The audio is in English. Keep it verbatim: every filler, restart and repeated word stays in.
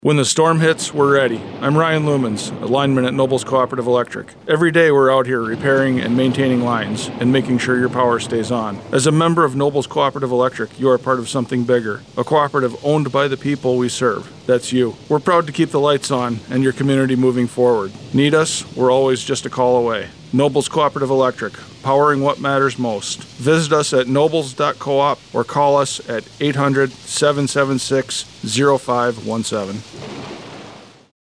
When the storm hits, we're ready. I'm Ryan Lumens, a lineman at Nobles Cooperative Electric. Every day we're out here repairing and maintaining lines and making sure your power stays on. As a member of Nobles Cooperative Electric, you are part of something bigger, a cooperative owned by the people we serve. That's you. We're proud to keep the lights on and your community moving forward. Need us? We're always just a call away. Nobles Cooperative Electric, powering what matters most. Visit us at nobles dot coop or call us at eight hundred, seven seven six, zero five one seven.